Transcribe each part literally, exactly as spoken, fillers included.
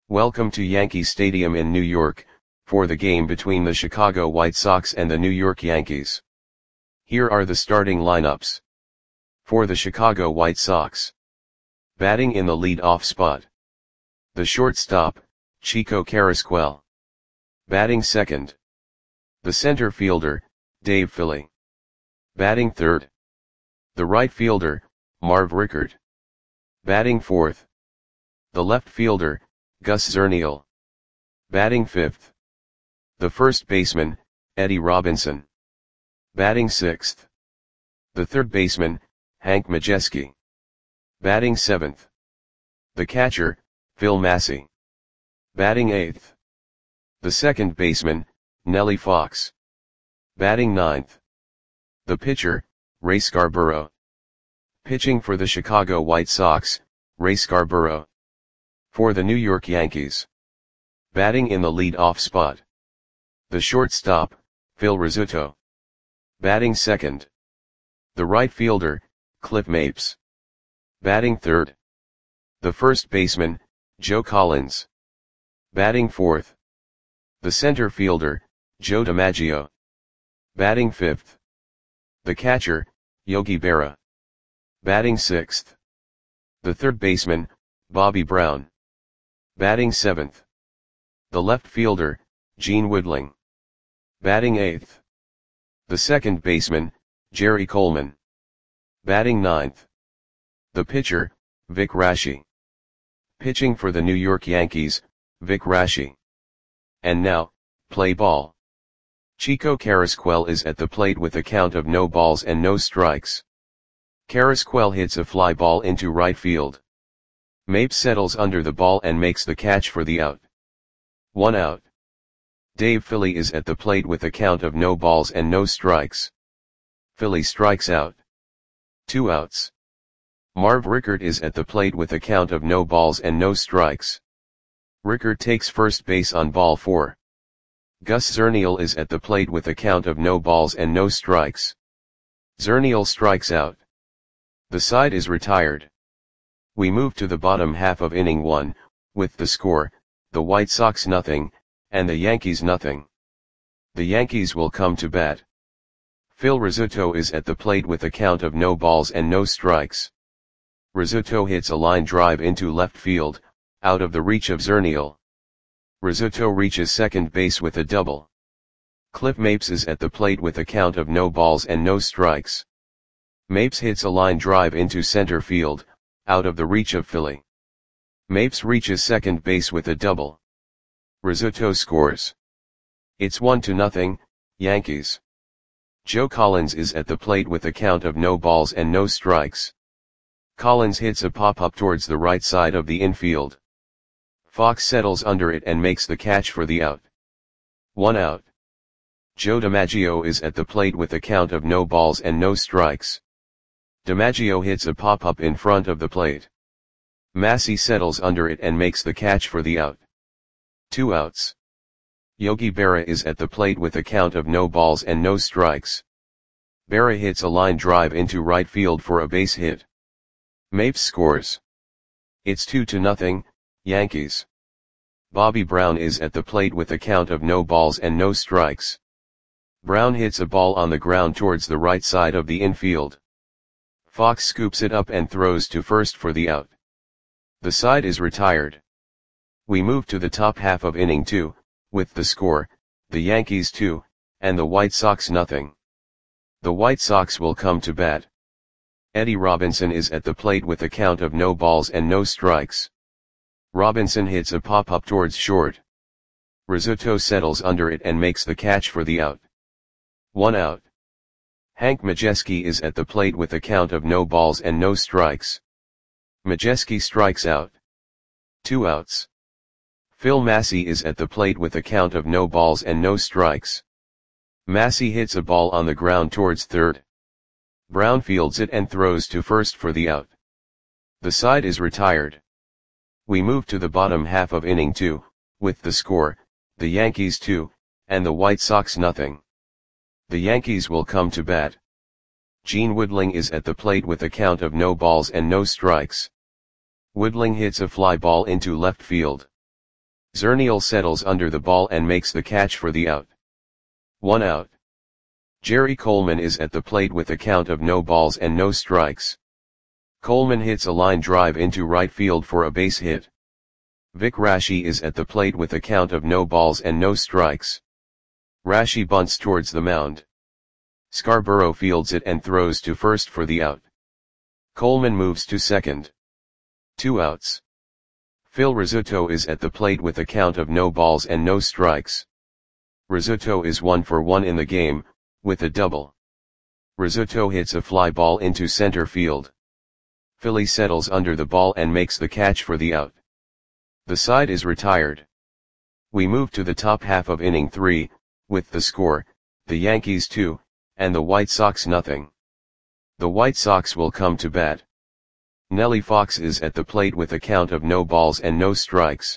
Welcome to Yankee Stadium in New York, for the game between the Chicago White Sox and the New York Yankees. Here are the starting lineups. For the Chicago White Sox. Batting in the lead-off spot. The shortstop, Chico Carrasquel. Batting second. The center fielder, Dave Philly. Batting third. The right fielder, Marv Rickert. Batting fourth. The left fielder, Gus Zernial. Batting fifth. The first baseman, Eddie Robinson. Batting sixth. The third baseman, Hank Majeski. Batting seventh. The catcher, Phil Massey. Batting eighth. The second baseman, Nellie Fox. Batting ninth. The pitcher, Ray Scarborough. Pitching for the Chicago White Sox, Ray Scarborough. For the New York Yankees. Batting in the lead-off spot. The shortstop, Phil Rizzuto. Batting second. The right fielder, Cliff Mapes. Batting third. The first baseman, Joe Collins. Batting fourth. The center fielder, Joe DiMaggio. Batting fifth. The catcher, Yogi Berra. Batting sixth. The third baseman, Bobby Brown. Batting seventh. The left fielder, Gene Woodling. Batting eighth. The second baseman, Jerry Coleman. Batting ninth. The pitcher, Vic Raschi. Pitching for the New York Yankees, Vic Raschi. And now, play ball. Chico Carrasquel is at the plate with a count of no balls and no strikes. Carrasquel hits a fly ball into right field. Mapes settles under the ball and makes the catch for the out. One out. Dave Philly is at the plate with a count of no balls and no strikes. Philly strikes out. Two outs. Marv Rickert is at the plate with a count of no balls and no strikes. Rickert takes first base on ball four. Gus Zernial is at the plate with a count of no balls and no strikes. Zernial strikes out. The side is retired. We move to the bottom half of inning one, with the score, the White Sox nothing, and the Yankees nothing. The Yankees will come to bat. Phil Rizzuto is at the plate with a count of no balls and no strikes. Rizzuto hits a line drive into left field, out of the reach of Zernial. Rizzuto reaches second base with a double. Cliff Mapes is at the plate with a count of no balls and no strikes. Mapes hits a line drive into center field, out of the reach of Philly. Mapes reaches second base with a double. Rizzuto scores. It's one to nothing, Yankees. Joe Collins is at the plate with a count of no balls and no strikes. Collins hits a pop-up towards the right side of the infield. Fox settles under it and makes the catch for the out. One out. Joe DiMaggio is at the plate with a count of no balls and no strikes. DiMaggio hits a pop-up in front of the plate. Massey settles under it and makes the catch for the out. Two outs. Yogi Berra is at the plate with a count of no balls and no strikes. Berra hits a line drive into right field for a base hit. Mapes scores. It's two to nothing, Yankees. Bobby Brown is at the plate with a count of no balls and no strikes. Brown hits a ball on the ground towards the right side of the infield. Fox scoops it up and throws to first for the out. The side is retired. We move to the top half of inning two, with the score, the Yankees two, and the White Sox nothing. The White Sox will come to bat. Eddie Robinson is at the plate with a count of no balls and no strikes. Robinson hits a pop-up towards short. Rizzuto settles under it and makes the catch for the out. One out. Hank Majeski is at the plate with a count of no balls and no strikes. Majeski strikes out. Two outs. Phil Massey is at the plate with a count of no balls and no strikes. Massey hits a ball on the ground towards third. Brown fields it and throws to first for the out. The side is retired. We move to the bottom half of inning two, with the score, the Yankees two, and the White Sox nothing. The Yankees will come to bat. Gene Woodling is at the plate with a count of no balls and no strikes. Woodling hits a fly ball into left field. Zernial settles under the ball and makes the catch for the out. One out. Jerry Coleman is at the plate with a count of no balls and no strikes. Coleman hits a line drive into right field for a base hit. Vic Raschi is at the plate with a count of no balls and no strikes. Raschi bunts towards the mound. Scarborough fields it and throws to first for the out. Coleman moves to second. Two outs. Phil Rizzuto is at the plate with a count of no balls and no strikes. Rizzuto is one for one in the game, with a double. Rizzuto hits a fly ball into center field. Philly settles under the ball and makes the catch for the out. The side is retired. We move to the top half of inning three, with the score, the Yankees two, and the White Sox nothing. The White Sox will come to bat. Nellie Fox is at the plate with a count of no balls and no strikes.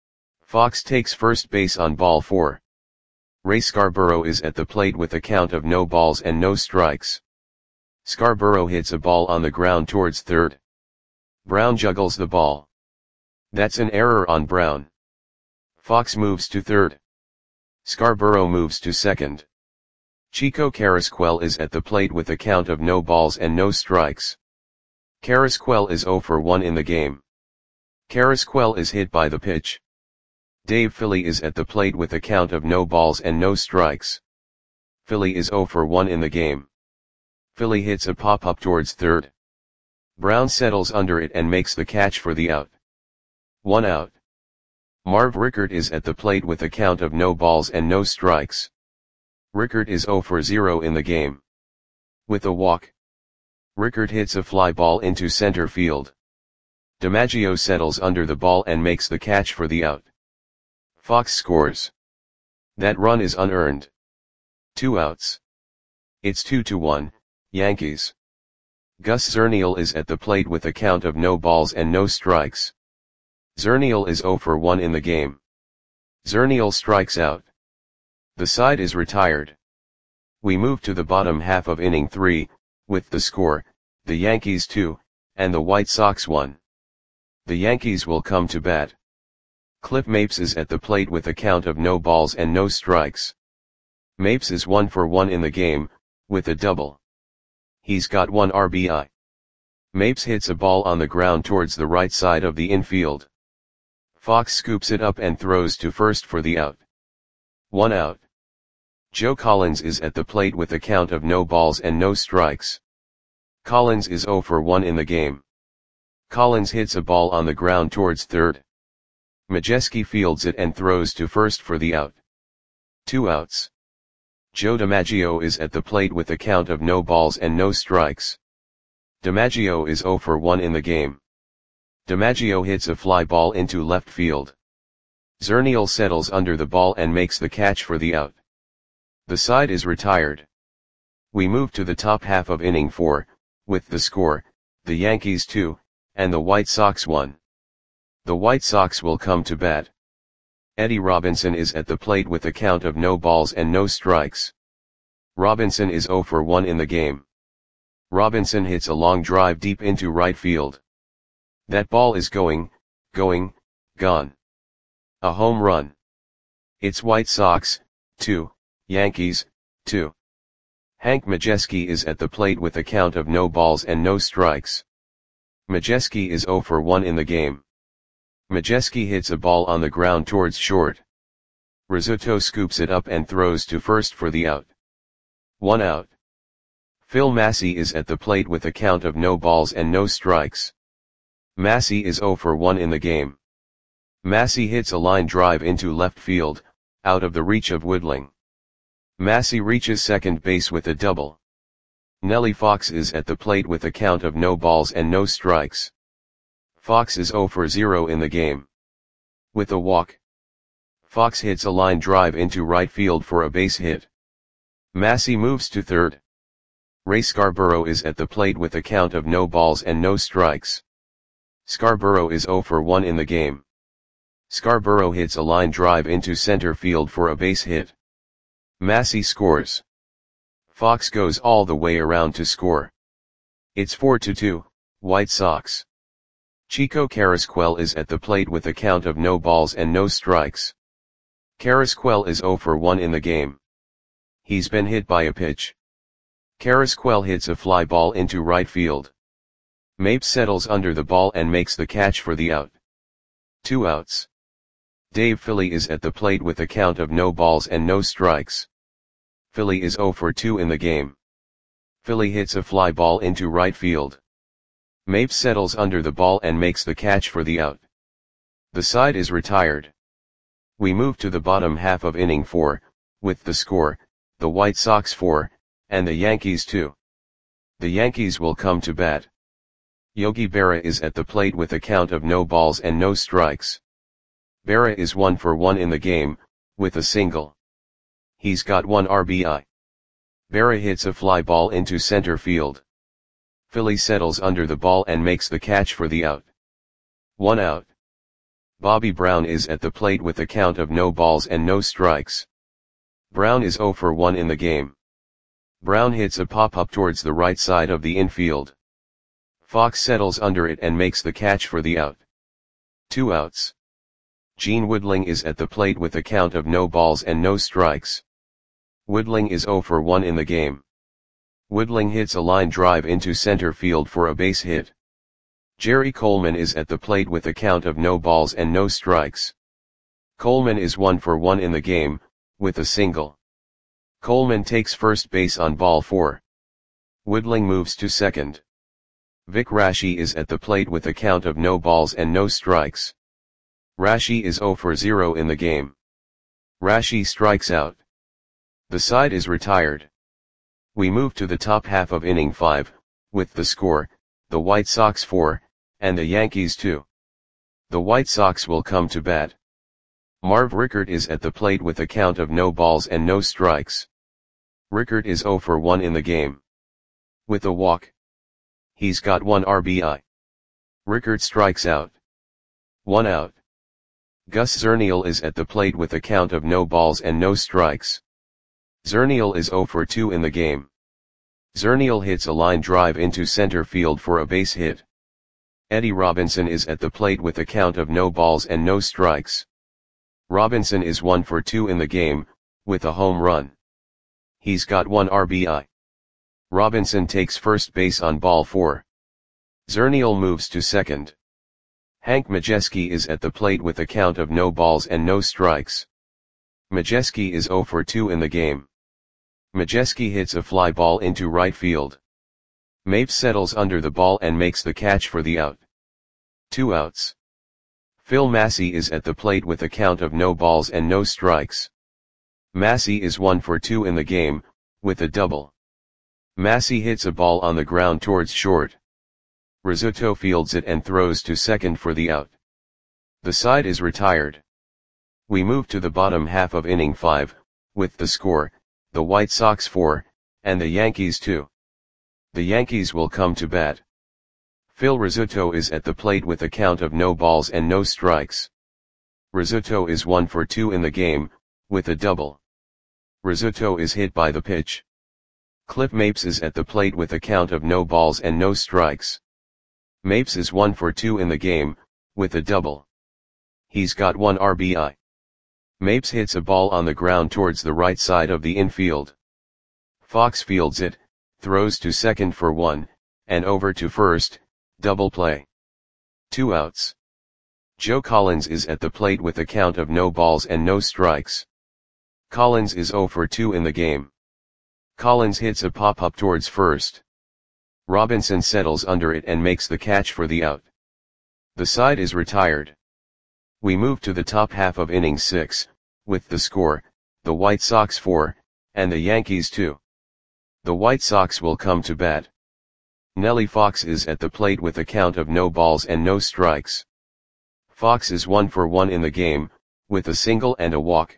Fox takes first base on ball four. Ray Scarborough is at the plate with a count of no balls and no strikes. Scarborough hits a ball on the ground towards third. Brown juggles the ball. That's an error on Brown. Fox moves to third. Scarborough moves to second. Chico Carrasquel is at the plate with a count of no balls and no strikes. Carrasquel is zero for one in the game. Carrasquel is hit by the pitch. Dave Philly is at the plate with a count of no balls and no strikes. Philly is zero for one in the game. Philly hits a pop-up towards third. Brown settles under it and makes the catch for the out. One out. Marv Rickert is at the plate with a count of no balls and no strikes. Rickert is zero for zero in the game. With a walk. Rickert hits a fly ball into center field. DiMaggio settles under the ball and makes the catch for the out. Fox scores. That run is unearned. Two outs. It's two to one, Yankees. Gus Zernial is at the plate with a count of no balls and no strikes. Zernial is zero for one in the game. Zernial strikes out. The side is retired. We move to the bottom half of inning three, with the score, the Yankees two, and the White Sox one. The Yankees will come to bat. Cliff Mapes is at the plate with a count of no balls and no strikes. Mapes is one for one in the game, with a double. He's got one R B I. Mapes hits a ball on the ground towards the right side of the infield. Fox scoops it up and throws to first for the out. One out. Joe Collins is at the plate with a count of no balls and no strikes. Collins is zero for one in the game. Collins hits a ball on the ground towards third. Majeski fields it and throws to first for the out. Two outs. Joe DiMaggio is at the plate with a count of no balls and no strikes. DiMaggio is zero for one in the game. DiMaggio hits a fly ball into left field. Zernial settles under the ball and makes the catch for the out. The side is retired. We move to the top half of inning four, with the score, the Yankees two, and the White Sox one. The White Sox will come to bat. Eddie Robinson is at the plate with a count of no balls and no strikes. Robinson is zero for one in the game. Robinson hits a long drive deep into right field. That ball is going, going, gone. A home run. It's White Sox, two, Yankees, two. Hank Majeski is at the plate with a count of no balls and no strikes. Majeski is zero for one in the game. Majeski hits a ball on the ground towards short. Rizzuto scoops it up and throws to first for the out. One out. Phil Massey is at the plate with a count of no balls and no strikes. Massey is zero for one in the game. Massey hits a line drive into left field, out of the reach of Woodling. Massey reaches second base with a double. Nellie Fox is at the plate with a count of no balls and no strikes. Fox is zero for zero in the game. With a walk. Fox hits a line drive into right field for a base hit. Massey moves to third. Ray Scarborough is at the plate with a count of no balls and no strikes. Scarborough is zero for one in the game. Scarborough hits a line drive into center field for a base hit. Massey scores. Fox goes all the way around to score. It's four to two, White Sox. Chico Carrasquel is at the plate with a count of no balls and no strikes. Carrasquel is zero for one in the game. He's been hit by a pitch. Carrasquel hits a fly ball into right field. Mapes settles under the ball and makes the catch for the out. Two outs. Dave Philly is at the plate with a count of no balls and no strikes. Philly is zero for two in the game. Philly hits a fly ball into right field. Mapes settles under the ball and makes the catch for the out. The side is retired. We move to the bottom half of inning four, with the score, the White Sox four, and the Yankees two. The Yankees will come to bat. Yogi Berra is at the plate with a count of no balls and no strikes. Berra is one for one in the game, with a single. He's got one R B I. Berra hits a fly ball into center field. Philly settles under the ball and makes the catch for the out. One out. Bobby Brown is at the plate with a count of no balls and no strikes. Brown is zero for one in the game. Brown hits a pop-up towards the right side of the infield. Fox settles under it and makes the catch for the out. Two outs. Gene Woodling is at the plate with a count of no balls and no strikes. Woodling is zero for one in the game. Woodling hits a line drive into center field for a base hit. Jerry Coleman is at the plate with a count of no balls and no strikes. Coleman is one for one in the game, with a single. Coleman takes first base on ball four. Woodling moves to second. Vic Raschi is at the plate with a count of no balls and no strikes. Raschi is zero for zero in the game. Raschi strikes out. The side is retired. We move to the top half of inning five, with the score, the White Sox four, and the Yankees two. The White Sox will come to bat. Marv Rickert is at the plate with a count of no balls and no strikes. Rickert is zero for one in the game. With a walk. He's got one R B I. Rickert strikes out. One out. Gus Zernial is at the plate with a count of no balls and no strikes. Zernial is zero for two in the game. Zernial hits a line drive into center field for a base hit. Eddie Robinson is at the plate with a count of no balls and no strikes. Robinson is one for two in the game, with a home run. He's got one R B I. Robinson takes first base on ball four. Zernial moves to second. Hank Majeski is at the plate with a count of no balls and no strikes. Majeski is zero for two in the game. Majeski hits a fly ball into right field. Mapes settles under the ball and makes the catch for the out. Two outs. Phil Massey is at the plate with a count of no balls and no strikes. Massey is one for two in the game, with a double. Massey hits a ball on the ground towards short. Rizzuto fields it and throws to second for the out. The side is retired. We move to the bottom half of inning five, with the score, the White Sox four, and the Yankees two. The Yankees will come to bat. Phil Rizzuto is at the plate with a count of no balls and no strikes. Rizzuto is one for two in the game, with a double. Rizzuto is hit by the pitch. Cliff Mapes is at the plate with a count of no balls and no strikes. Mapes is one for two in the game, with a double. He's got one R B I. Mapes hits a ball on the ground towards the right side of the infield. Fox fields it, throws to second for one, and over to first, double play. Two outs. Joe Collins is at the plate with a count of no balls and no strikes. Collins is zero for two in the game. Collins hits a pop-up towards first. Robinson settles under it and makes the catch for the out. The side is retired. We move to the top half of inning six, with the score, the White Sox four, and the Yankees two. The White Sox will come to bat. Nellie Fox is at the plate with a count of no balls and no strikes. Fox is one for one in the game, with a single and a walk.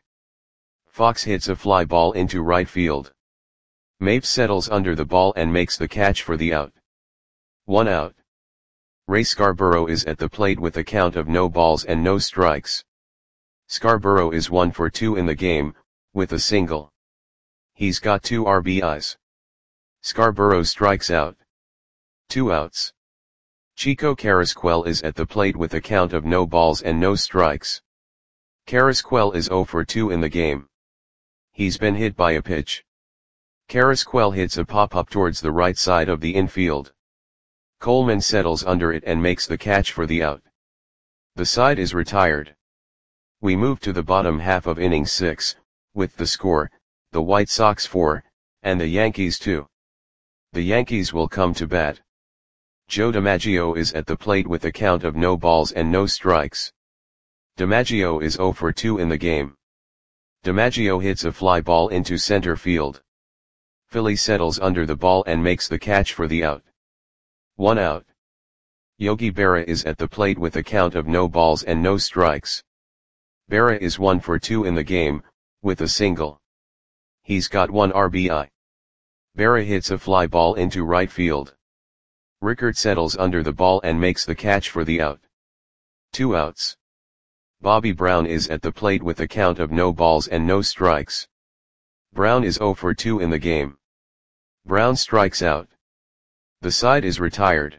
Fox hits a fly ball into right field. Mapes settles under the ball and makes the catch for the out. One out. Ray Scarborough is at the plate with a count of no balls and no strikes. Scarborough is one for two in the game, with a single. He's got two R B Is. Scarborough strikes out. Two outs. Chico Carrasquel is at the plate with a count of no balls and no strikes. Carrasquel is zero for two in the game. He's been hit by a pitch. Carrasquel hits a pop-up towards the right side of the infield. Coleman settles under it and makes the catch for the out. The side is retired. We move to the bottom half of inning six, with the score, the White Sox four, and the Yankees two. The Yankees will come to bat. Joe DiMaggio is at the plate with a count of no balls and no strikes. DiMaggio is zero for two in the game. DiMaggio hits a fly ball into center field. Philly settles under the ball and makes the catch for the out. One out. Yogi Berra is at the plate with a count of no balls and no strikes. Berra is one for two in the game, with a single. He's got one R B I. Berra hits a fly ball into right field. Rickert settles under the ball and makes the catch for the out. Two outs. Bobby Brown is at the plate with a count of no balls and no strikes. Brown is zero for two in the game. Brown strikes out. The side is retired.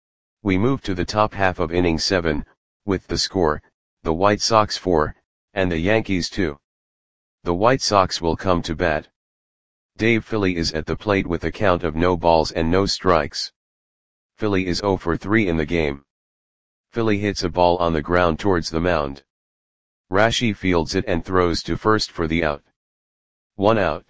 We move to the top half of inning seven, with the score, the White Sox four, and the Yankees two. The White Sox will come to bat. Dave Philly is at the plate with a count of no balls and no strikes. Philly is zero for three in the game. Philly hits a ball on the ground towards the mound. Rashi fields it and throws to first for the out. One out.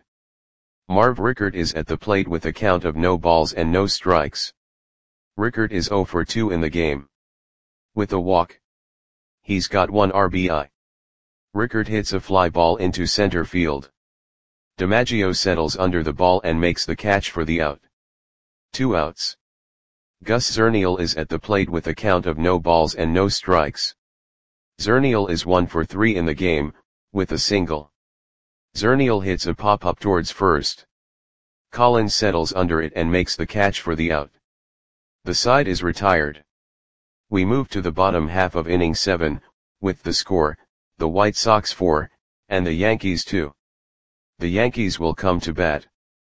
Marv Rickert is at the plate with a count of no balls and no strikes. Rickert is zero for two in the game. With a walk. He's got one R B I. Rickert hits a fly ball into center field. DiMaggio settles under the ball and makes the catch for the out. Two outs. Gus Zernial is at the plate with a count of no balls and no strikes. Zernial is one for three in the game, with a single. Zernial hits a pop-up towards first. Collins settles under it and makes the catch for the out. The side is retired. We move to the bottom half of inning seven, with the score, the White Sox four, and the Yankees two. The Yankees will come to bat.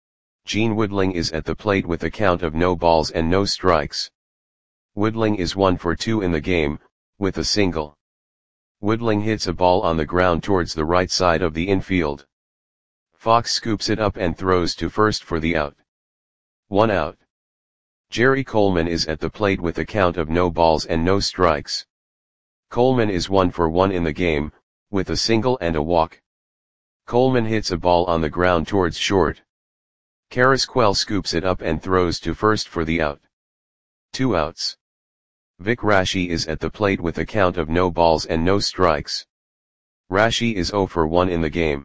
Gene Woodling is at the plate with a count of no balls and no strikes. Woodling is one for two in the game, with a single. Woodling hits a ball on the ground towards the right side of the infield. Fox scoops it up and throws to first for the out. One out. Jerry Coleman is at the plate with a count of no balls and no strikes. Coleman is one for one in the game, with a single and a walk. Coleman hits a ball on the ground towards short. Carrasquel scoops it up and throws to first for the out. Two outs. Vic Rashi is at the plate with a count of no balls and no strikes. Rashi is zero for one in the game.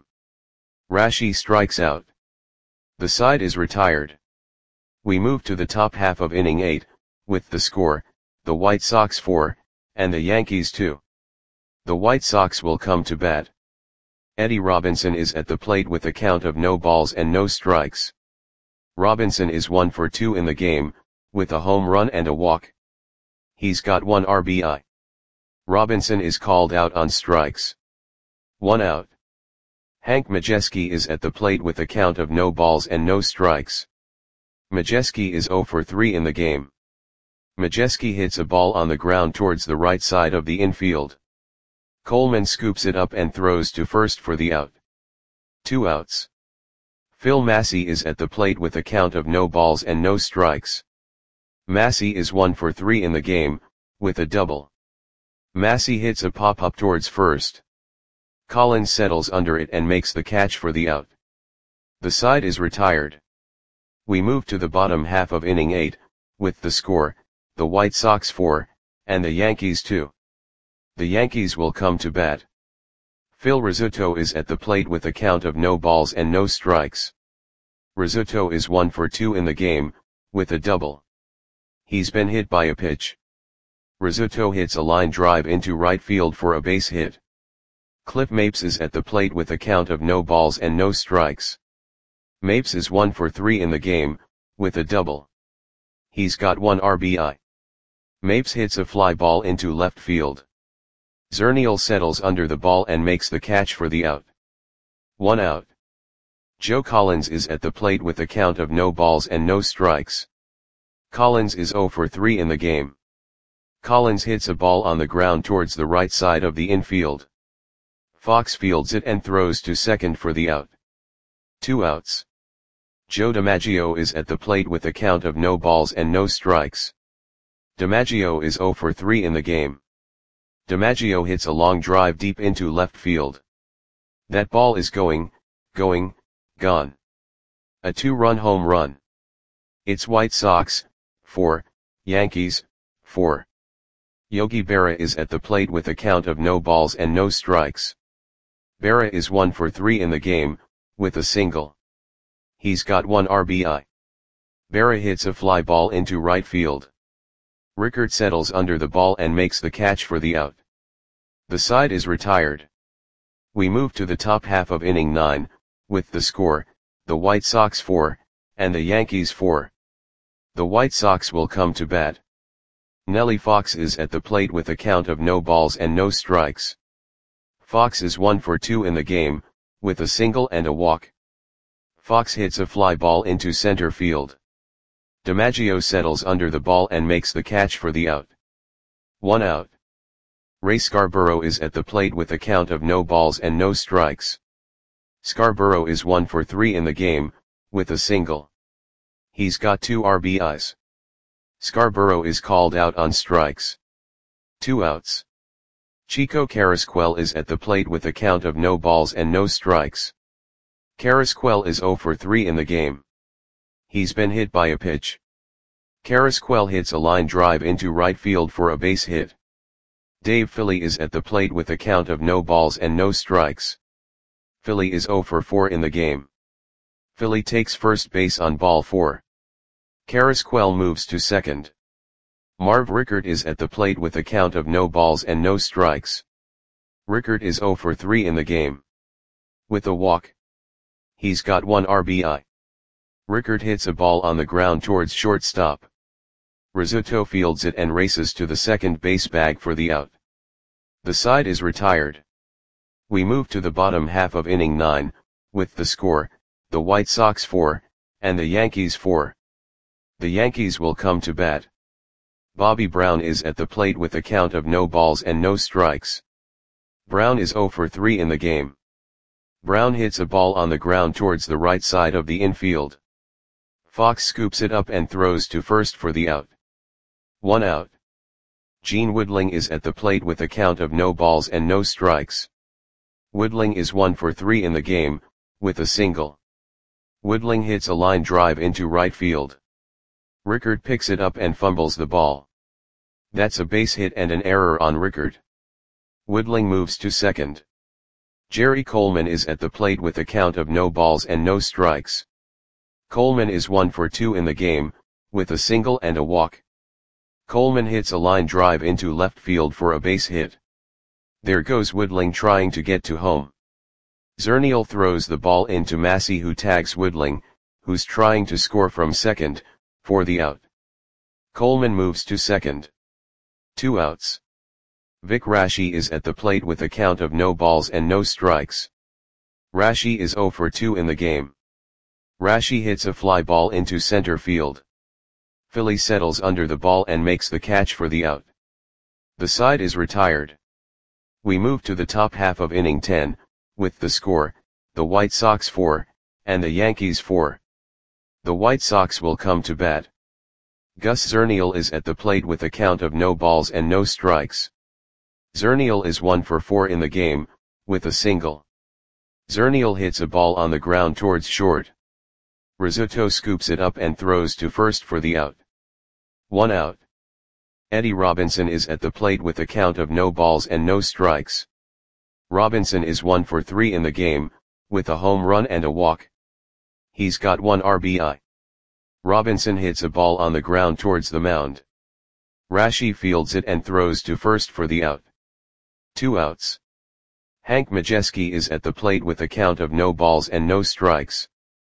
Rashi strikes out. The side is retired. We move to the top half of inning eight, with the score, the White Sox four, and the Yankees two. The White Sox will come to bat. Eddie Robinson is at the plate with a count of no balls and no strikes. Robinson is one for two in the game, with a home run and a walk. He's got one R B I. Robinson is called out on strikes. One out. Hank Majeski is at the plate with a count of no balls and no strikes. Majeski is zero for three in the game. Majeski hits a ball on the ground towards the right side of the infield. Coleman scoops it up and throws to first for the out. Two outs. Phil Massey is at the plate with a count of no balls and no strikes. Massey is one for three in the game, with a double. Massey hits a pop-up towards first. Collins settles under it and makes the catch for the out. The side is retired. We move to the bottom half of inning eight, with the score, the White Sox four, and the Yankees two. The Yankees will come to bat. Phil Rizzuto is at the plate with a count of no balls and no strikes. Rizzuto is one for two in the game, with a double. He's been hit by a pitch. Rizzuto hits a line drive into right field for a base hit. Cliff Mapes is at the plate with a count of no balls and no strikes. Mapes is one for three in the game, with a double. He's got one R B I. Mapes hits a fly ball into left field. Zernial settles under the ball and makes the catch for the out. One out. Joe Collins is at the plate with a count of no balls and no strikes. Collins is zero for three in the game. Collins hits a ball on the ground towards the right side of the infield. Fox fields it and throws to second for the out. Two outs. Joe DiMaggio is at the plate with a count of no balls and no strikes. DiMaggio is oh for three in the game. DiMaggio hits a long drive deep into left field. That ball is going, going, gone. A two-run home run. It's White Sox, four, Yankees, four. Yogi Berra is at the plate with a count of no balls and no strikes. Berra is one for three in the game, with a single. He's got one R B I. Berra hits a fly ball into right field. Rickard settles under the ball and makes the catch for the out. The side is retired. We move to the top half of inning nine, with the score, the White Sox four, and the Yankees four. The White Sox will come to bat. Nellie Fox is at the plate with a count of no balls and no strikes. Fox is one for two in the game, with a single and a walk. Fox hits a fly ball into center field. DiMaggio settles under the ball and makes the catch for the out. One out. Ray Scarborough is at the plate with a count of no balls and no strikes. Scarborough is one for three in the game, with a single. He's got two R B Is. Scarborough is called out on strikes. Two outs. Chico Carrasquel is at the plate with a count of no balls and no strikes. Carrasquel is oh for three in the game. He's been hit by a pitch. Carrasquel hits a line drive into right field for a base hit. Dave Philly is at the plate with a count of no balls and no strikes. Philly is oh for four in the game. Philly takes first base on ball four. Carrasquel moves to second. Marv Rickard is at the plate with a count of no balls and no strikes. Rickard is oh for three in the game. With a walk. He's got one R B I. Rickard hits a ball on the ground towards shortstop. Rizzuto fields it and races to the second base bag for the out. The side is retired. We move to the bottom half of inning nine, with the score, the White Sox four, and the Yankees four. The Yankees will come to bat. Bobby Brown is at the plate with a count of no balls and no strikes. Brown is oh for three in the game. Brown hits a ball on the ground towards the right side of the infield. Fox scoops it up and throws to first for the out. One out. Gene Woodling is at the plate with a count of no balls and no strikes. Woodling is one for three in the game, with a single. Woodling hits a line drive into right field. Rickard picks it up and fumbles the ball. That's a base hit and an error on Rickard. Woodling moves to second. Jerry Coleman is at the plate with a count of no balls and no strikes. Coleman is one for two in the game, with a single and a walk. Coleman hits a line drive into left field for a base hit. There goes Woodling trying to get to home. Zernial throws the ball into Massey, who tags Woodling, who's trying to score from second, for the out. Coleman moves to second. Two outs. Vic Raschi is at the plate with a count of no balls and no strikes. Raschi is oh for two in the game. Raschi hits a fly ball into center field. Philly settles under the ball and makes the catch for the out. The side is retired. We move to the top half of inning ten, with the score, the White Sox four, and the Yankees four. The White Sox will come to bat. Gus Zernial is at the plate with a count of no balls and no strikes. Zernial is one for four in the game, with a single. Zernial hits a ball on the ground towards short. Rizzuto scoops it up and throws to first for the out. One out. Eddie Robinson is at the plate with a count of no balls and no strikes. Robinson is one for three in the game, with a home run and a walk. He's got one R B I. Robinson hits a ball on the ground towards the mound. Raschi fields it and throws to first for the out. Two outs. Hank Majeski is at the plate with a count of no balls and no strikes.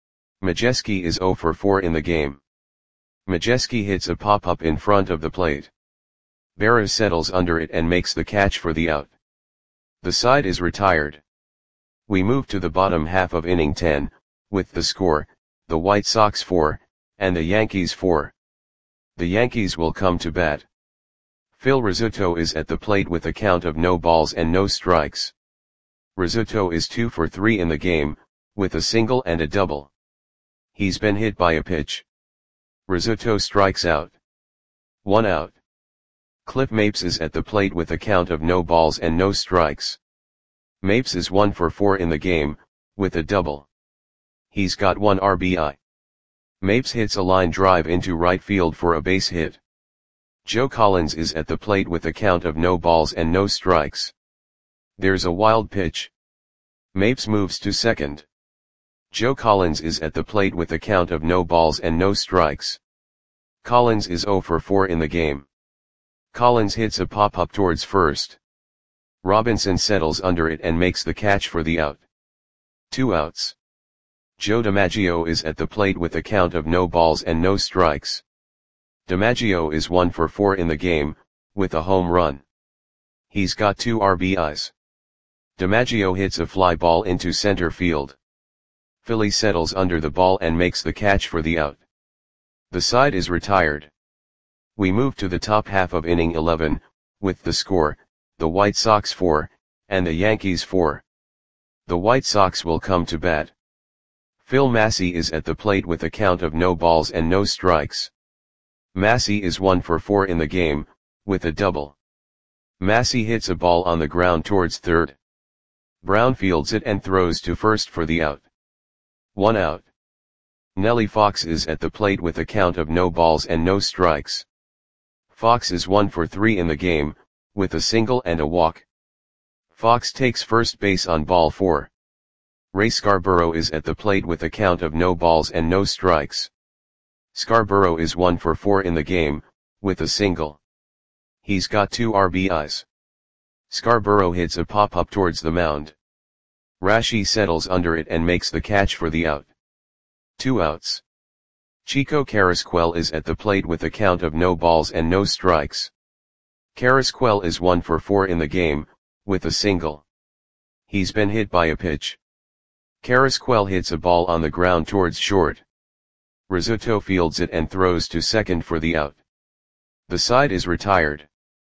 Majeski is oh for four in the game. Majeski hits a pop-up in front of the plate. Berra settles under it and makes the catch for the out. The side is retired. We move to the bottom half of inning ten, with the score, the White Sox four, and the Yankees four. The Yankees will come to bat. Phil Rizzuto is at the plate with a count of no balls and no strikes. Rizzuto is two for three in the game, with a single and a double. He's been hit by a pitch. Rizzuto strikes out. One out. Cliff Mapes is at the plate with a count of no balls and no strikes. Mapes is one for four in the game, with a double. He's got one R B I. Mapes hits a line drive into right field for a base hit. Joe Collins is at the plate with a count of no balls and no strikes. There's a wild pitch. Mapes moves to second. Joe Collins is at the plate with a count of no balls and no strikes. Collins is zero for four in the game. Collins hits a pop-up towards first. Robinson settles under it and makes the catch for the out. Two outs. Joe DiMaggio is at the plate with a count of no balls and no strikes. DiMaggio is one for four in the game, with a home run. He's got two R B Is. DiMaggio hits a fly ball into center field. Philly settles under the ball and makes the catch for the out. The side is retired. We move to the top half of inning eleven, with the score, the White Sox four, and the Yankees four. The White Sox will come to bat. Phil Massey is at the plate with a count of no balls and no strikes. Massey is one for four in the game, with a double. Massey hits a ball on the ground towards third. Brown fields it and throws to first for the out. One out. Nellie Fox is at the plate with a count of no balls and no strikes. Fox is one for three in the game, with a single and a walk. Fox takes first base on ball four. Ray Scarborough is at the plate with a count of no balls and no strikes. Scarborough is one for four in the game, with a single. He's got two R B Is. Scarborough hits a pop-up towards the mound. Rashi settles under it and makes the catch for the out. Two outs. Chico Carrasquel is at the plate with a count of no balls and no strikes. Carrasquel is one for four in the game, with a single. He's been hit by a pitch. Carrasquel hits a ball on the ground towards short. Rizzuto fields it and throws to second for the out. The side is retired.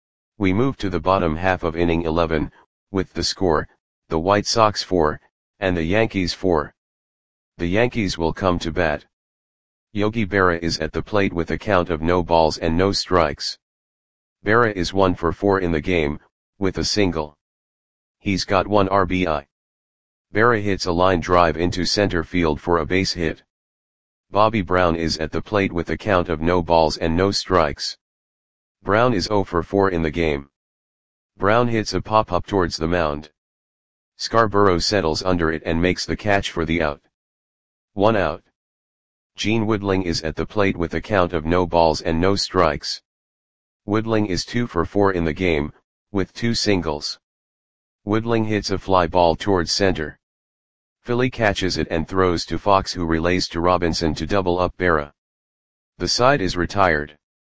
We move to the bottom half of inning eleven, with the score, the White Sox four, and the Yankees four. The Yankees will come to bat. Yogi Berra is at the plate with a count of no balls and no strikes. Berra is one for four in the game, with a single. He's got one R B I. Berra hits a line drive into center field for a base hit. Bobby Brown is at the plate with a count of no balls and no strikes. Brown is zero for four in the game. Brown hits a pop-up towards the mound. Scarborough settles under it and makes the catch for the out. One out. Gene Woodling is at the plate with a count of no balls and no strikes. Woodling is two for four in the game, with two singles. Woodling hits a fly ball towards center. Philly catches it and throws to Fox, who relays to Robinson to double up Berra. The side is retired.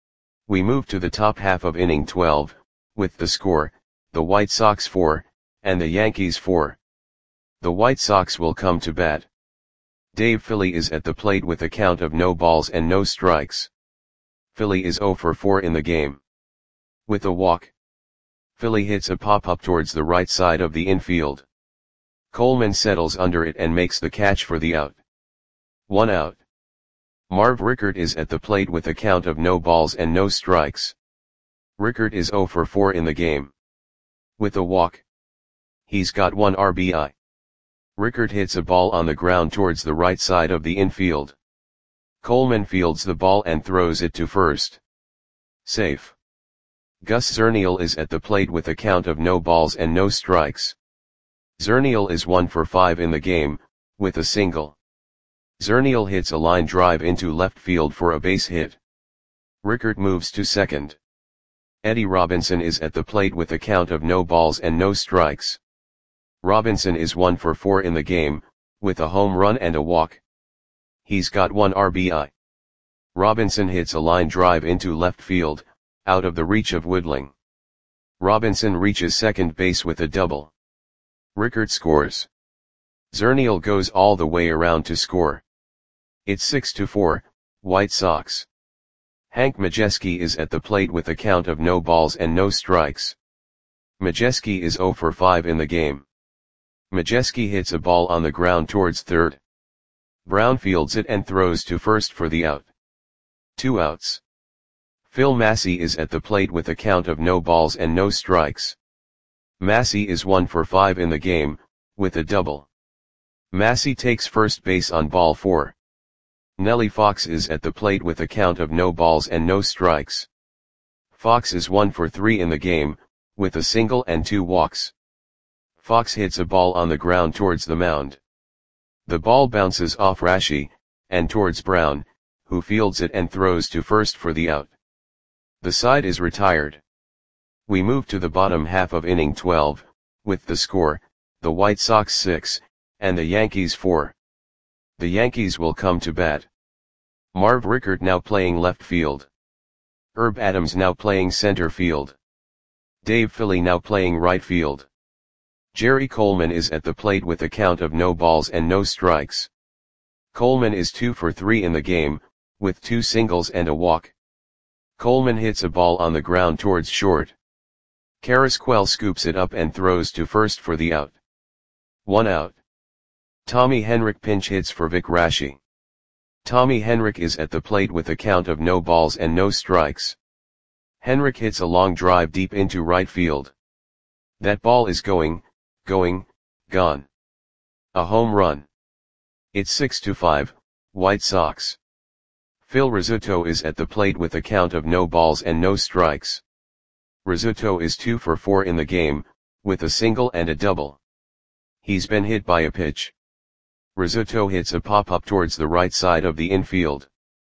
We move to the top half of inning twelve, with the score, the White Sox four, and the Yankees four. The White Sox will come to bat. Dave Philly is at the plate with a count of no balls and no strikes. Philly is zero for four in the game. With a walk. Philly hits a pop-up towards the right side of the infield. Coleman settles under it and makes the catch for the out. One out. Marv Rickert is at the plate with a count of no balls and no strikes. Rickert is zero for four in the game. With a walk. He's got one R B I. Rickert hits a ball on the ground towards the right side of the infield. Coleman fields the ball and throws it to first. Safe. Gus Zernial is at the plate with a count of no balls and no strikes. Zernial is one for five in the game, with a single. Zernial hits a line drive into left field for a base hit. Rickert moves to second. Eddie Robinson is at the plate with a count of no balls and no strikes. Robinson is one for four in the game, with a home run and a walk. He's got one R B I. Robinson hits a line drive into left field, out of the reach of Woodling. Robinson reaches second base with a double. Rickert scores. Zernial goes all the way around to score. It's six to four, White Sox. Hank Majeski is at the plate with a count of no balls and no strikes. Majeski is zero for five in the game. Majeski hits a ball on the ground towards third. Brown fields it and throws to first for the out. Two outs. Phil Massey is at the plate with a count of no balls and no strikes. Massey is one for five in the game, with a double. Massey takes first base on ball four. Nellie Fox is at the plate with a count of no balls and no strikes. Fox is one for three in the game, with a single and two walks. Fox hits a ball on the ground towards the mound. The ball bounces off Rashi, and towards Brown, who fields it and throws to first for the out. The side is retired. We move to the bottom half of inning twelve, with the score, the White Sox six, and the Yankees four. The Yankees will come to bat. Marv Rickert now playing left field. Herb Adams now playing center field. Dave Philly now playing right field. Jerry Coleman is at the plate with a count of no balls and no strikes. Coleman is two for three in the game, with two singles and a walk. Coleman hits a ball on the ground towards short. Carrasquel scoops it up and throws to first for the out. One out. Tommy Henrich pinch hits for Vic Rashi. Tommy Henrich is at the plate with a count of no balls and no strikes. Henrich hits a long drive deep into right field. That ball is going, going, gone. A home run. It's six to five, White Sox. Phil Rizzuto is at the plate with a count of no balls and no strikes. Rizzuto is two for four in the game, with a single and a double. He's been hit by a pitch. Rizzuto hits a pop-up towards the right side of the infield.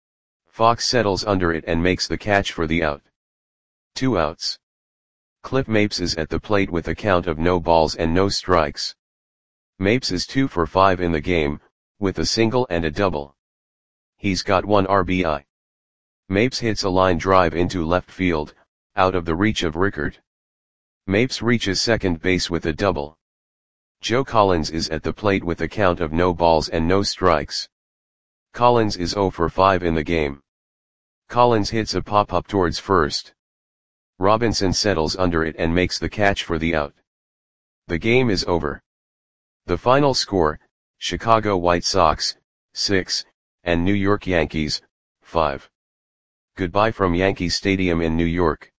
Fox settles under it and makes the catch for the out. Two outs. Cliff Mapes is at the plate with a count of no balls and no strikes. Mapes is two for five in the game, with a single and a double. He's got one R B I. Mapes hits a line drive into left field, out of the reach of Rickert. Mapes reaches second base with a double. Joe Collins is at the plate with a count of no balls and no strikes. Collins is zero for five in the game. Collins hits a pop-up towards first. Robinson settles under it and makes the catch for the out. The game is over. The final score, Chicago White Sox, six, and New York Yankees, five. Goodbye from Yankee Stadium in New York.